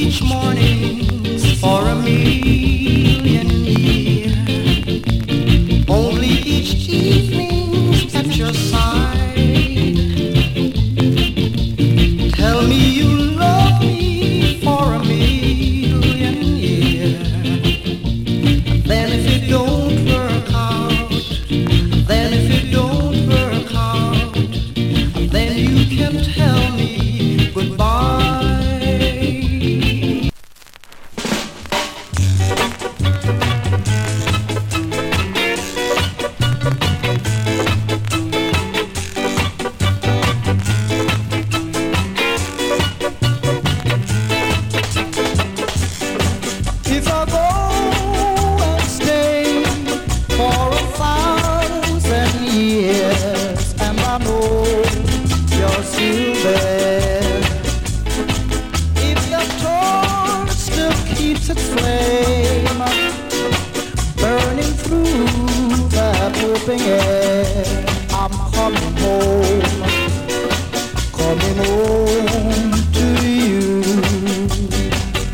each morning for a million years. Only each evening at your side. Tell me you love me for a million years. Then if it don't work out, then if it don't work out, then you can tell me goodbye. If I go and stay for 1,000 years, and I know you're still there, if your torch still keeps its flame burning through that open air, I'm coming home.